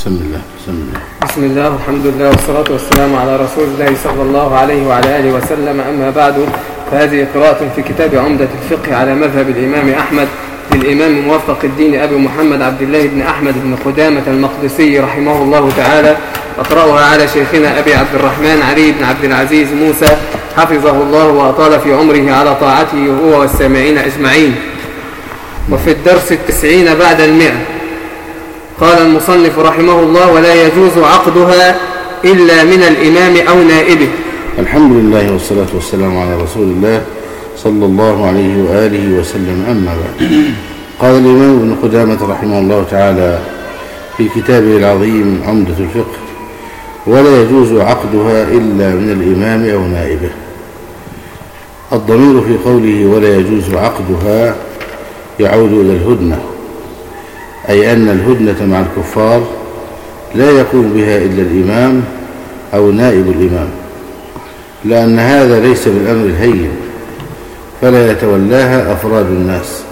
بسم الله والحمد لله والصلاة والسلام على رسول الله صلى الله عليه وعلى آله وسلم. أما بعد، فهذه قراءة في كتاب عمدة الفقه على مذهب الإمام أحمد للإمام موفق الدين أبي محمد عبد الله بن أحمد بن قدامة المقدسي رحمه الله تعالى. أقرأها على شيخنا أبي عبد الرحمن علي بن عبد العزيز موسى حفظه الله وأطال في عمره على طاعته هو والسامعين أجمعين. وفي الدرس 90 بعد 100 قال المصنف رحمه الله: ولا يجوز عقدها إلا من الإمام أو نائبه. الحمد لله والصلاة والسلام على رسول الله صلى الله عليه وآله وسلم. أما بعد، قال الإمام ابن قدامة رحمه الله تعالى في كتابه العظيم عمدة الفقه: ولا يجوز عقدها إلا من الإمام أو نائبه. الضمير في قوله ولا يجوز عقدها يعود إلى الهدنة، أي أن الهدنة مع الكفار لا يقوم بها إلا الإمام أو نائب الإمام، لأن هذا ليس بالأمر الهين، فلا يتولاها أفراد الناس،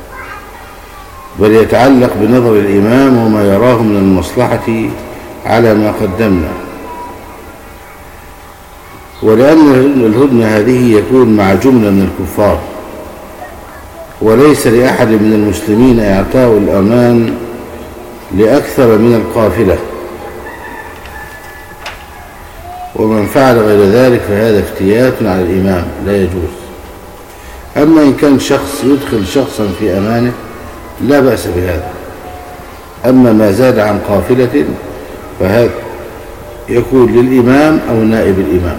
بل يتعلق بنظر الإمام وما يراه من المصلحة على ما قدمنا. ولأن الهدنة هذه يكون مع جملة من الكفار، وليس لأحد من المسلمين إعطاء الأمان لأكثر من القافلة، ومن فعل غير ذلك فهذا افتيات على الإمام لا يجوز. أما إن كان شخص يدخل شخصا في أمانه لا بأس بهذا. أما ما زاد عن قافلة فهذا يكون للإمام أو نائب الإمام.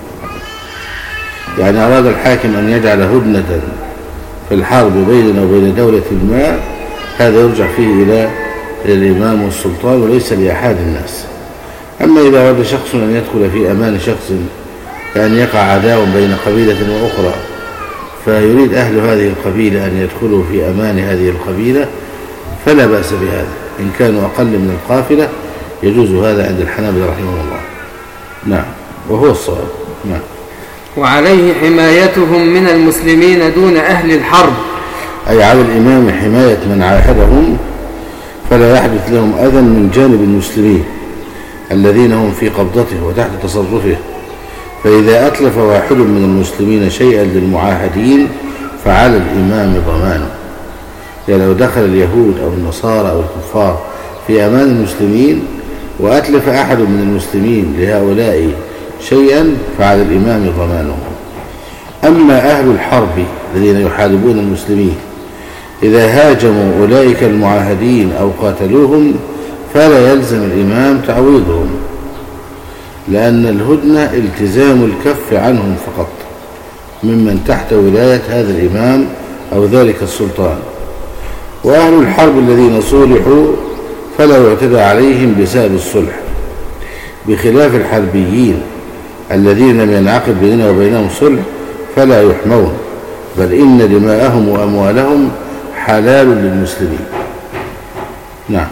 يعني أراد الحاكم أن يجعل هدنة في الحرب بيننا وبين دولة ما، هذا يرجع فيه إلى الإمام والسلطان وليس لأحد الناس. أما إذا أراد شخص أن يدخل في أمان شخص، كأن يقع عداء بين قبيلة وأخرى، فيريد أهل هذه القبيلة أن يدخلوا في أمان هذه القبيلة، فلا بأس بهذا. إن كانوا أقل من القافلة يجوز هذا عند الحنابلة رحمه الله. نعم، وهو الصواب. نعم. وعليه حمايتهم من المسلمين دون أهل الحرب، أي على الإمام حماية من عاهدهم، فلا يحدث لهم أذى من جانب المسلمين الذين هم في قبضته وتحت تصرفه. فإذا أتلف واحد من المسلمين شيئا للمعاهدين فعلى الإمام ضمانه. يعني لو دخل اليهود أو النصارى أو الكفار في أمان المسلمين وأتلف أحد من المسلمين لهؤلاء شيئا فعلى الإمام ضمانه. أما أهل الحرب الذين يحاربون المسلمين إذا هاجموا أولئك المعاهدين أو قاتلوهم فلا يلزم الإمام تعويضهم، لأن الهدنة التزام الكف عنهم فقط ممن تحت ولاية هذا الإمام أو ذلك السلطان. وأهل الحرب الذين صولحوا فلا يعتدى عليهم بسبب الصلح، بخلاف الحربيين الذين لم ينعقد بيننا وبينهم صلح فلا يحمون، بل إن دماءهم وأموالهم حلال للمسلمين. نعم.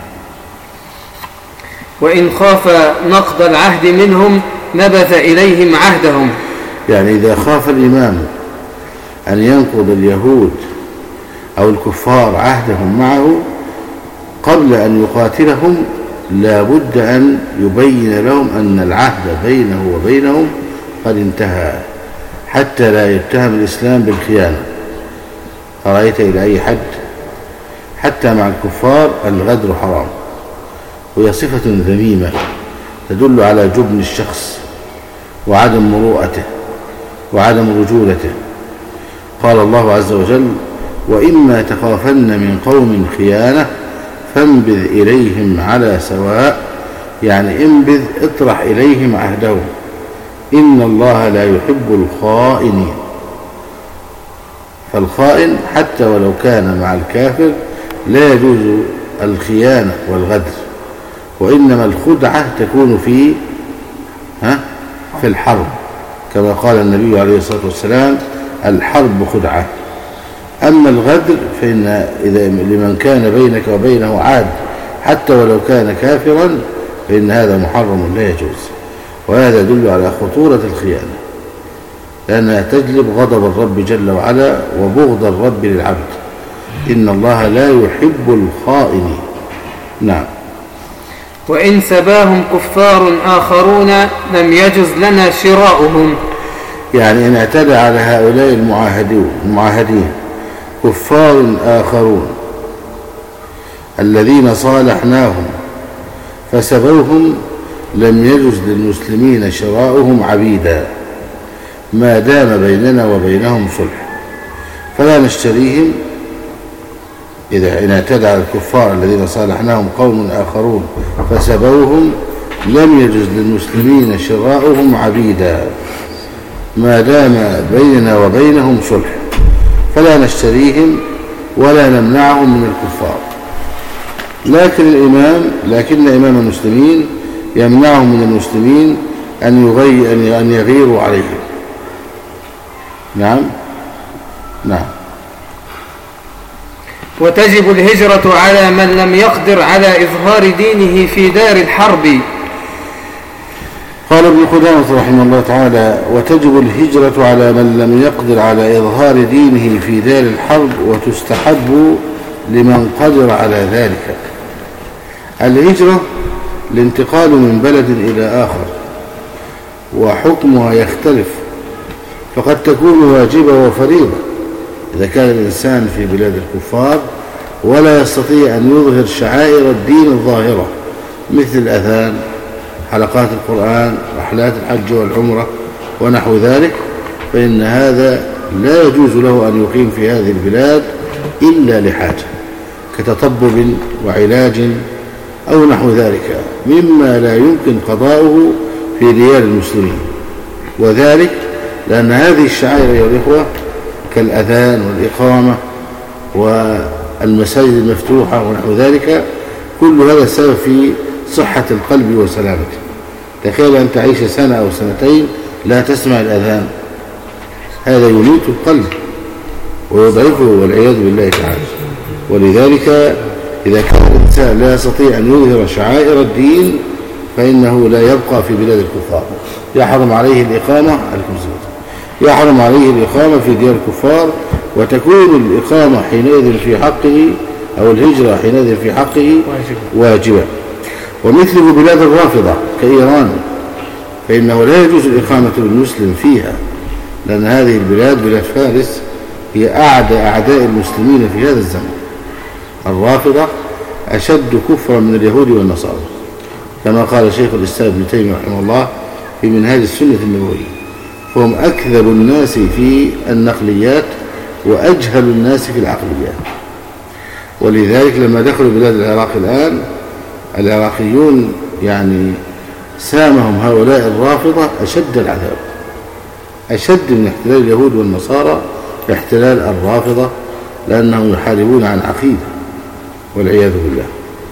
وإن خاف نقض العهد منهم نبذ إليهم عهدهم. يعني إذا خاف الإمام أن ينقض اليهود أو الكفار عهدهم معه قبل أن يقاتلهم، لا بد أن يبين لهم أن العهد بينه وبينهم قد انتهى، حتى لا يتهم الإسلام بالخيانة. أرأيت إلى أي حد؟ حتى مع الكفار الغدر حرام، وهي صفة ذميمة تدل على جبن الشخص وعدم مروءته وعدم رجولته. قال الله عز وجل: وإما تخافن من قوم خيانة فانبذ إليهم على سواء. يعني انبذ، اطرح إليهم عهدهم، إن الله لا يحب الخائنين. فالخائن حتى ولو كان مع الكافر لا يجوز الخيانة والغدر، وإنما الخدعة تكون في الحرب، كما قال النبي عليه الصلاة والسلام: الحرب خدعة. أما الغدر فإن إذا لمن كان بينك وبينه عهد حتى ولو كان كافرا فإن هذا محرم لا يجوز. وهذا يدل على خطورة الخيانة، لأنها تجلب غضب الرب جل وعلا وبغض الرب للعبد. إن الله لا يحب الخائنين. نعم. وإن سباهم كفار آخرون لم يجز لنا شراؤهم. يعني إن اعتدى على هؤلاء المعاهدين كفار آخرون الذين صالحناهم فسبوهم لم يجز للمسلمين شراؤهم عبيدا ما دام بيننا وبينهم صلح، فلا نشتريهم. إذا إن اعتدى على الكفار الذين صالحناهم قوم آخرون فسبوهم لم يجز للمسلمين شراؤهم عبيدا ما دام بيننا وبينهم صلح، فلا نشتريهم ولا نمنعهم من الكفار. لكن إمام المسلمين يمنعهم من المسلمين أن يغيروا عليهم. نعم. وتجب الهجرة على من لم يقدر على إظهار دينه في دار الحرب. قال ابن قدامة رحمه الله تعالى: وتجب الهجرة على من لم يقدر على إظهار دينه في دار الحرب، وتستحب لمن قدر على ذلك. الهجرة الانتقال من بلد إلى آخر، وحكمها يختلف، فقد تكون واجبة وفريضة إذا كان الإنسان في بلاد الكفار ولا يستطيع أن يظهر شعائر الدين الظاهرة مثل الأذان، حلقات القرآن، رحلات الحج والعمرة ونحو ذلك، فإن هذا لا يجوز له أن يقيم في هذه البلاد إلا لحاجة كتطبب وعلاج أو نحو ذلك مما لا يمكن قضاؤه في ديار المسلمين. وذلك لأن هذه الشعائر يا الإخوة كالأذان والإقامة والمساجد المفتوحة ونحو ذلك، كل هذا سبب في صحة القلب وسلامته. تخيل أن تعيش سنة أو سنتين لا تسمع الأذان، هذا يميت القلب ويضعفه والعياذ بالله تعالى. ولذلك إذا كان الإنسان لا يستطيع أن يظهر شعائر الدين فإنه لا يبقى في بلاد الكفار، يحرم عليه الإقامة في ديار الكفار، وتكون الإقامة حينئذ في حقه أو الهجرة حينئذ في حقه واجبة. ومثل بلاد الرافضة كإيران فإنه لا يجوز الإقامة للمسلم فيها، لأن هذه البلاد بلاد فارس هي أعداء المسلمين في هذا الزمن. الرافضة أشد كفرا من اليهود والنصارى، كما قال شيخ الإسلام ابن تيمية رحمه الله في منهاج السنة النبوية، فهم أكذب الناس في النقليات وأجهل الناس في العقليات. ولذلك لما دخلوا بلاد العراق الآن العراقيون يعني سامهم هؤلاء الرافضة أشد العذاب، أشد من احتلال اليهود والنصارى احتلال الرافضة، لأنهم يحاربون عن عقيدة والعياذ بالله.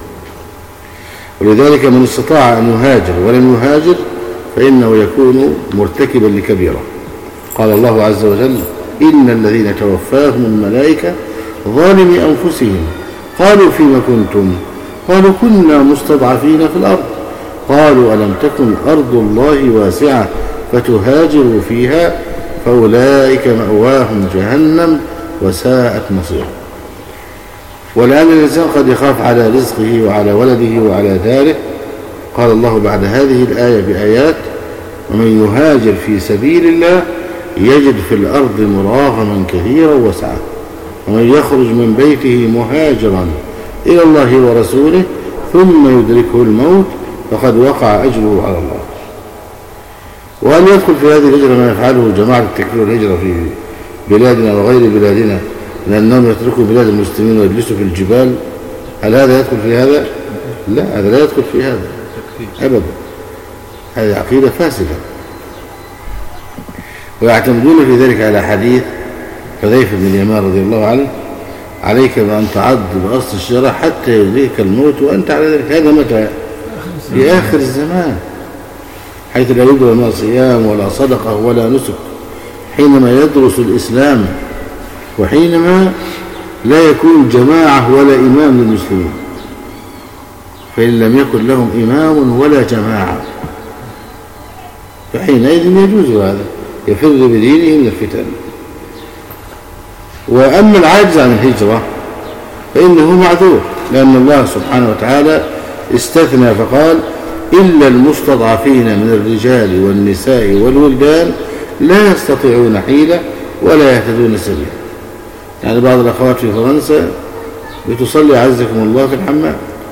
ولذلك من استطاع أن يهاجر ولم يهاجر فإنه يكون مرتكبا لكبيرة. قال الله عز وجل: إن الذين توفاهم الملائكة ظالمي أنفسهم قالوا فيما كنتم؟ قالوا كنا مستضعفين في الأرض قالوا ألم تكن أرض الله واسعة فتهاجروا فيها فأولئك مأواهم جهنم وساءت مصيرا. ولأن الإنسان قد يخاف على رزقه وعلى ولده وعلى داره، قال الله بعد هذه الآية بآيات: ومن يهاجر في سبيل الله يجد في الأرض مراغما كثيرا وسعة، ومن يخرج من بيته مهاجرا إلى الله ورسوله ثم يدركه الموت فقد وقع أجره على الله. وأن يدخل في هذه الهجرة ما يفعله جماعة التكفير والهجرة في بلادنا وغير بلادنا، لأنهم يتركوا بلاد المسلمين ويجلسوا في الجبال، هل هذا يدخل في هذا؟ لا، هذا لا يدخل في هذا أبدا، هذه عقيدة فاسدة. ويعتمدون في ذلك على حديث حذيفة بن اليمان رضي الله عنه: عليك بأن تعض بأصل الشجرة حتى يدريك الموت وأنت على ذلك. هذا متى؟ في آخر الزمان، حيث لا يدرى ما صيام ولا صدقة ولا نسك، حينما يدرس الإسلام وحينما لا يكون جماعة ولا إمام للمسلمين، فإن لم يكن لهم إمام ولا جماعة فحينئذ يجوز هذا، يفر بدينه من الفتن. وأما العاجز عن الهجرة فإنه معذور، لأن الله سبحانه وتعالى استثنى فقال إلا المستضعفين من الرجال والنساء والولدان لا يستطيعون حيلة ولا يهتدون سبيلا. يعني بعض الأخوات في فرنسا بتصلي عزكم الله في الحمام،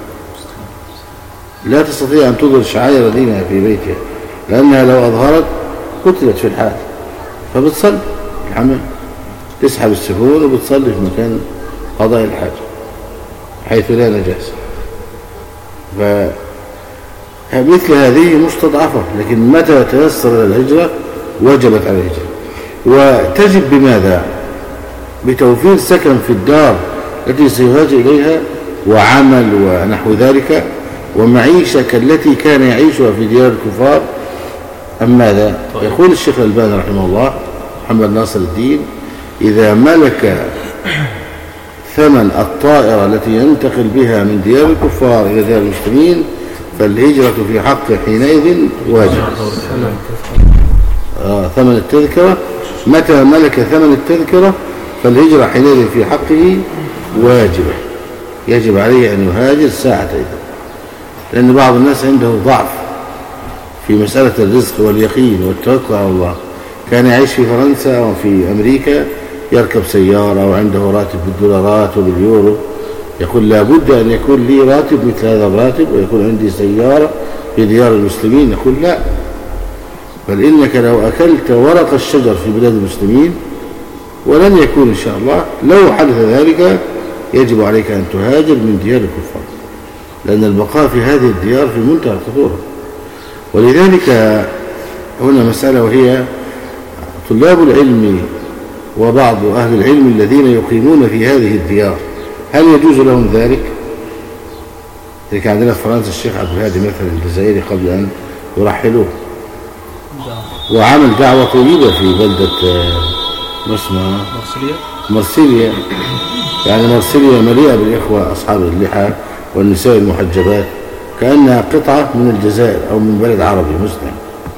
لا تستطيع أن تظهر شعائر دينها في بيتها، لأنها لو أظهرت قتلت في الحال، فبتصلي في الحمام، تسحب السفون وبتصلي في مكان قضاء الحاجة حيث لا نجاسة. فمثل هذه مستضعفة، لكن متى تيسر الهجرة وجبت على الهجرة. وتجب بماذا؟ بتوفير سكن في الدار التي سيهاجر إليها وعمل ونحو ذلك ومعيشة كالتي كان يعيشها في ديار الكفار. أم ماذا؟ يقول الشيخ الألباني رحمه الله محمد ناصر الدين: إذا ملك ثمن الطائرة التي ينتقل بها من ديار الكفار إلى ديار المسلمين فالهجرة في حقه حينئذ واجب. ثمن التذكرة، متى ملك ثمن التذكرة فالهجرة حينئذ في حقه واجبة، يجب عليه أن يهاجر ساعة إذا، لأن بعض الناس عنده ضعف في مسألة الرزق واليقين والتوكل على الله. كان يعيش في فرنسا أو في أمريكا يركب سيارة وعنده راتب بالدولارات وباليورو، يقول لابد أن يكون لي راتب مثل هذا الراتب ويكون عندي سيارة في ديار المسلمين. نقول لا، بل إنك لو أكلت ورق الشجر في بلاد المسلمين ولن يكون إن شاء الله، لو حدث ذلك يجب عليك أن تهاجر من ديار الكفار، لأن البقاء في هذه الديار في منتهى الخطورة. ولذلك هنا مسألة، وهي طلاب العلم وبعض أهل العلم الذين يقيمون في هذه الديار هل يجوز لهم ذلك؟ ذلك عندنا في فرنسا الشيخ عبد الهادي مثلا الجزائري قبل أن يرحلوه وعمل دعوة طيبة في بلدة مرسيليا. يعني مرسيليا مليئة بالإخوة أصحاب اللحى والنساء المحجبات، كأنها قطعة من الجزائر أو من بلد عربي مسلم،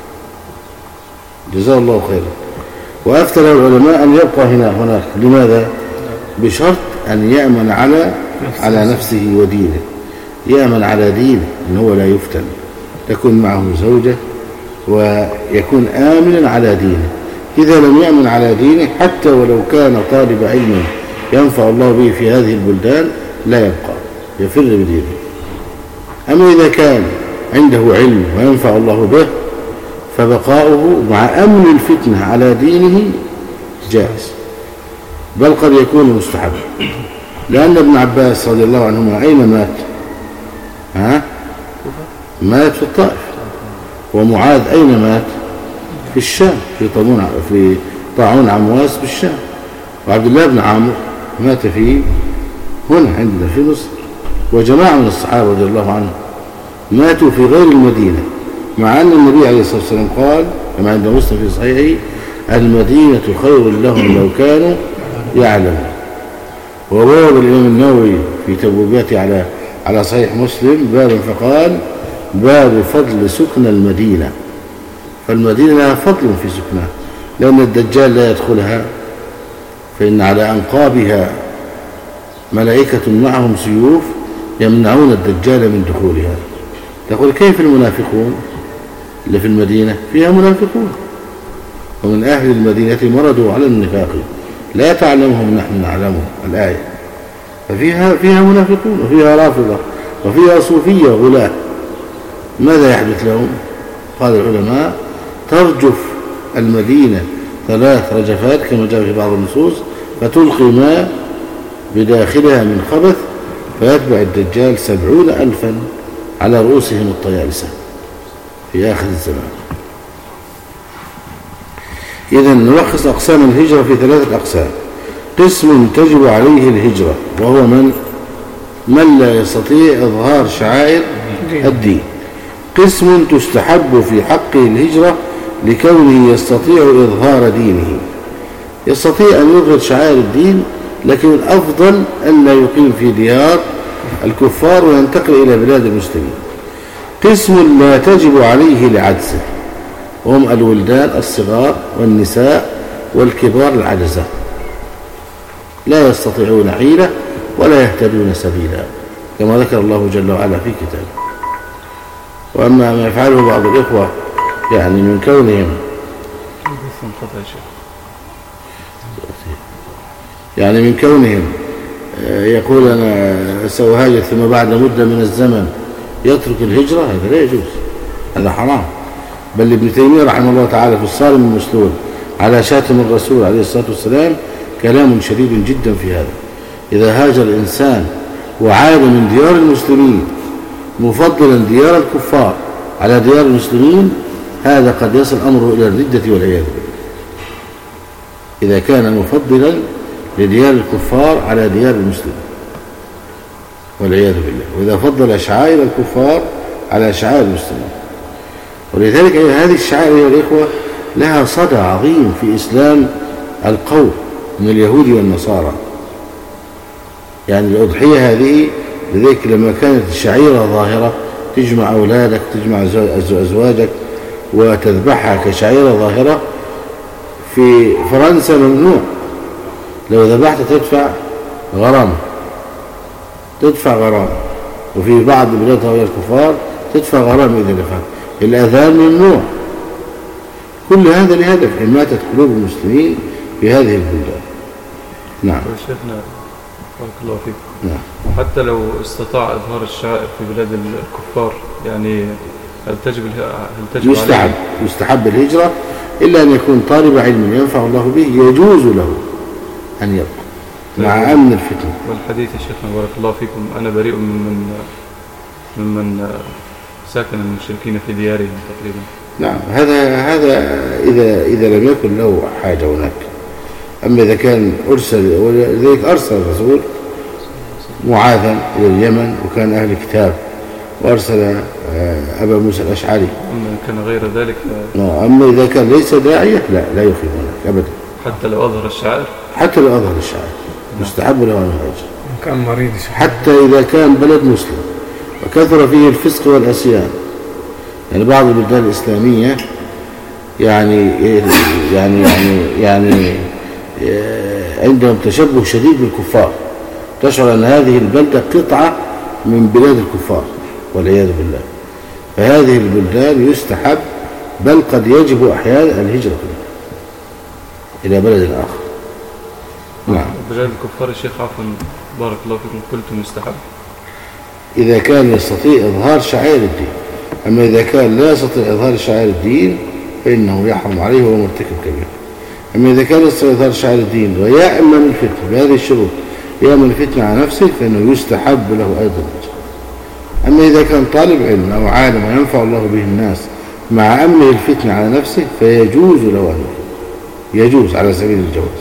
جزاه الله خيرا. وأفتى له العلماء أن يبقى هناك. لماذا؟ بشرط أن يأمن على نفسه ودينه، يأمن على دينه، إن هو لا يفتن، تكون معه زوجة ويكون آمنا على دينه. إذا لم يأمن على دينه حتى ولو كان طالب علم ينفع الله به في هذه البلدان لا يبقى، يفر بدينه. أما إذا كان عنده علم وينفع الله به فبقاؤه مع أمن الفتنة على دينه جائز، بل قد يكون مستحبا. لأن ابن عباس رضي الله عنهما أين مات؟ مات في الطائف. ومعاذ أين مات؟ في الشام، في طاعون عمواس بالشام. وعبد الله بن عمرو مات هنا عندنا في مصر. وجماعة من الصحابة رضي الله عنهم ماتوا في غير المدينة، مع أن النبي عليه الصلاة والسلام قال كما عند مسلم في صحيحه: المدينة خير لهم لو كانوا يعلمون. وبواب الإمام النووي في تبويباته على صحيح مسلم بابا فقال: باب فضل سكن المدينة. فالمدينة لها فضل في سكنها، لأن الدجال لا يدخلها، فإن على أنقابها ملائكة معهم سيوف يمنعون الدجال من دخولها. تقول كيف المنافقون اللي في المدينة؟ فيها منافقون، ومن أهل المدينة مرضوا على النفاق لا تعلمهم نحن نعلمهم، الآية. فيها منافقون وفيها رافضة وفيها صوفية غلاة. ماذا يحدث لهم؟ قال العلماء: ترجف المدينة 3 رجفات كما جاء في بعض النصوص، فتلقي ماء بداخلها من خبث فيتبع الدجال 70,000 على رؤوسهم الطيالسة في آخر الزمان. إذن نلخص أقسام الهجرة في 3 أقسام: قسم تجب عليه الهجرة وهو من لا يستطيع إظهار شعائر الدين. قسم تستحب في حقه الهجرة لكونه يستطيع إظهار دينه، يستطيع أن يظهر شعائر الدين، لكن الأفضل أن لا يقيم في ديار الكفار وينتقل إلى بلاد المسلمين. قسم لا تجب عليه لعجزه، وهم الولدان الصغار والنساء والكبار العجزة، لا يستطيعون حيلة ولا يهتدون سبيلا، كما ذكر الله جل وعلا في كتابه. وأما ما يفعله بعض الإخوة يعني من كونهم يقول أنا سأهاجر ثم بعد مدة من الزمن يترك الهجرة، هذا لا يجوز، هذا حرام. بل ابن تيمية رحمه الله تعالى في الصارم المسلول على شاتم الرسول عليه الصلاة والسلام كلام شديد جدا في هذا. إذا هاجر الإنسان وعاد من ديار المسلمين مفضلا ديار الكفار على ديار المسلمين، هذا قد يصل أمره إلى الردة والعياذ بالله، إذا كان مفضلا لديار الكفار على ديار المسلمين والعياذ بالله، وإذا فضل شعائر الكفار على شعائر المسلمين. ولذلك هذه الشعائر يا الإخوة لها صدى عظيم في إسلام القوم من اليهود والنصارى. يعني الأضحية هذه لذلك لما كانت الشعيرة ظاهرة تجمع أولادك، تجمع أزواجك وتذبحها كشعيرة ظاهرة، في فرنسا ممنوع، لو ذبحت تدفع غرام، وفي بعض بلاد الكفار تدفع غرام إذا دفعت. الأذان ممنوع. كل هذا لهدف حماية قلوب المسلمين في هذه البلدان. نعم شيخنا بارك الله فيك. نعم. حتى لو استطاع إظهار الشعائر في بلاد الكفار يعني هل تجب يستحب الهجرة، إلا أن يكون طالب علم ينفع الله به يجوز له أن يبقى مع أمن الفتنة. والحديث يا شيخنا بارك الله فيكم أنا بريء ممن ساكن المشركين في ديارهم تقريبا. نعم هذا إذا لم يكن له حاجة هناك. أما إذا كان ولذلك أرسل الرسول معاذا إلى اليمن وكان أهل كتاب، وأرسل أبا موسى الأشعري. أما كان غير ذلك أما إذا كان ليس داعية لا يخيب هناك أبدا، حتى لو أظهر الشعائر مستحب له أن يهاجر. كان مريض حتى إذا كان بلد مسلم وكثر فيه الفسق والعصيان. يعني بعض البلدان الإسلامية يعني عندهم تشبه شديد بالكفار، تشعر أن هذه البلدة قطعة من بلاد الكفار والعياذ بالله. فهذه البلدان يستحب بل قد يجب أحيانا الهجرة إلى بلد آخر. نعم. بلاد الكفار الشيخ عفوا بارك الله فيكم قلتم يستحب إذا كان يستطيع إظهار شعائر الدين. أما إذا كان لا يستطيع إظهار شعائر الدين فإنه يحرم عليه وهو مرتكب كبير. أما إذا كان يستطيع إظهار شعائر الدين ويأمن الفتنة بهذه الشروط، يأمن الفتنة على نفسه، فإنه يستحب له أيضا الهجرة. أما إذا كان طالب علم أو عالم وينفع الله به الناس مع أمنه الفتنة على نفسه فيجوز له أن يجوز على سبيل الجواز.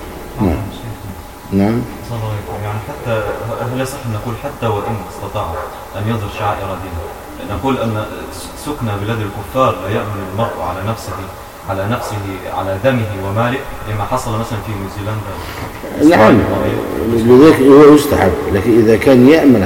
نعم. يعني حتى هل يصح أن نقول حتى وإن استطاع أن يظهر شعائر دينه، نقول أن سكن بلاد الكفار لا يأمن المرء على نفسه على دمه وماله لما حصل مثلا في نيوزيلندا. نعم لذلك هو يستحب، لكن إذا كان يأمن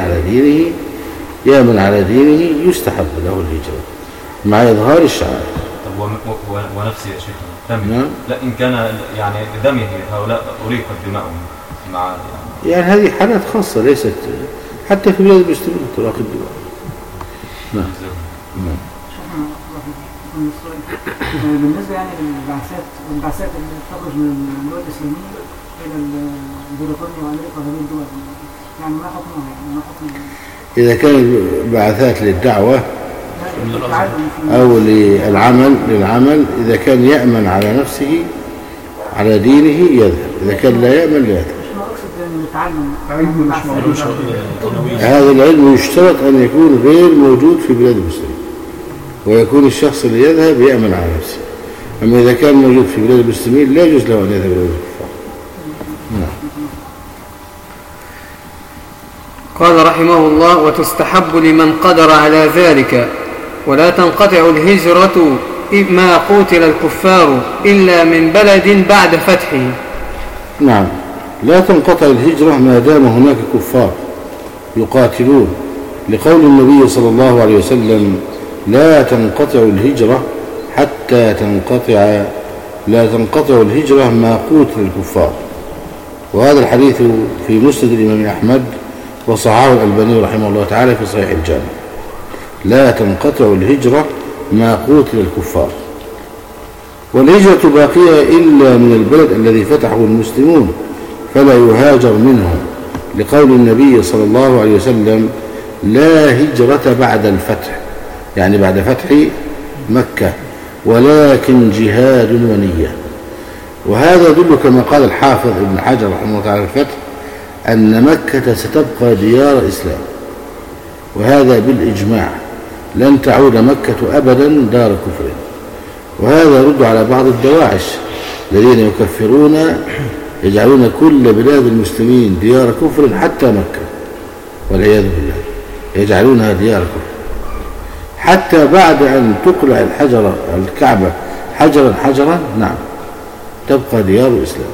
على دينه يستحب له الهجرة مع إظهار الشعائر. طب ونفسي يا شيخ دمه، لا إن كان يعني دمه هؤلاء أريقت دماؤهم مع يعني هذه حالات خاصة ليست حتى في بلاد المسلمين تراق الدماء. نعم. بالنسبة يعني للبعثات اللي تخرج من الدول الإسلامية إلى بريطانيا وأمريكا وهذه الدول، يعني ما حكمها؟ إذا كان بعثات للدعوة أو للعمل إذا كان يأمن على نفسه على دينه يذهب، إذا كان لا يأمن لا يذهب. هذا العلم يشترط أن يكون غير موجود في بلاد المسلمين، ويكون الشخص اللي يذهب يأمن على نفسه. أما إذا كان موجود في بلاد المسلمين لا يجوز له أن يذهب إلى الكفار. قال رحمه الله: وتستحب لمن قدر على ذلك، ولا تنقطع الهجرة ما قوتل الكفار إلا من بلد بعد فتحه. نعم، لا تنقطع الهجرة ما دام هناك كفار يقاتلون، لقول النبي صلى الله عليه وسلم: لا تنقطع الهجرة حتى لا تنقطع الهجرة ما قوتل الكفار. وهذا الحديث في مسند الإمام أحمد وصححه الألباني رحمه الله تعالى في صحيح الجامع. لا تنقطع الهجرة ما قوتل الكفار. والهجرة باقية إلا من البلد الذي فتحه المسلمون فلا يهاجر منه، لقول النبي صلى الله عليه وسلم لا هجرة بعد الفتح، يعني بعد فتح مكة، ولكن جهاد ونية. وهذا يدل كما قال الحافظ ابن حجر رحمه الله تعالى الفتح أن مكة ستبقى ديار إسلام، وهذا بالإجماع، لن تعود مكة أبدا دار كفر. وهذا يرد على بعض الدواعش الذين يكفرون يجعلون كل بلاد المسلمين ديار كفر حتى مكة، والعياذ بالله، يجعلونها ديار كفر حتى بعد أن تقلع الحجر الكعبة حجرا حجرا، نعم، تبقى ديار الإسلام.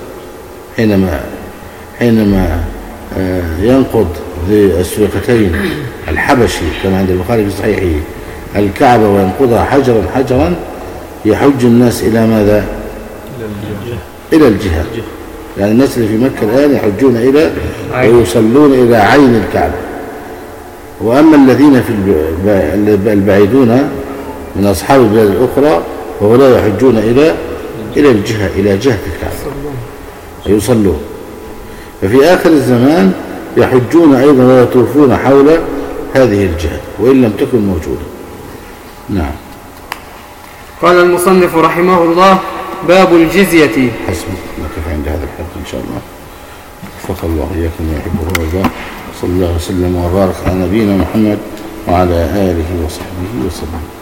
حينما ينقض ذي السويقتين الحبشي كما عند البخاري في صحيحه الكعبة وينقضها حجرا حجرا، يحج الناس إلى ماذا؟ إلى الجهة. يعني الناس اللي في مكة الآن يحجون إلى ويصلون إلى عين الكعبة. وأما الذين في البعيدون من أصحاب البلاد الأخرى ولا يحجون إلى الجهة، إلى جهة الكعبة ويصلون. ففي آخر الزمان يحجون أيضا ويطوفون حول هذه الجهة وإن لم تكن موجودة. نعم. قال المصنف رحمه الله: باب الجزية. حسبك، نقف عند هذا الحد إن شاء الله. وفق الله إياكم ويحبه ويرضاه. صلى الله وسلم وبارك على نبينا محمد وعلى آله وصحبه وسلم.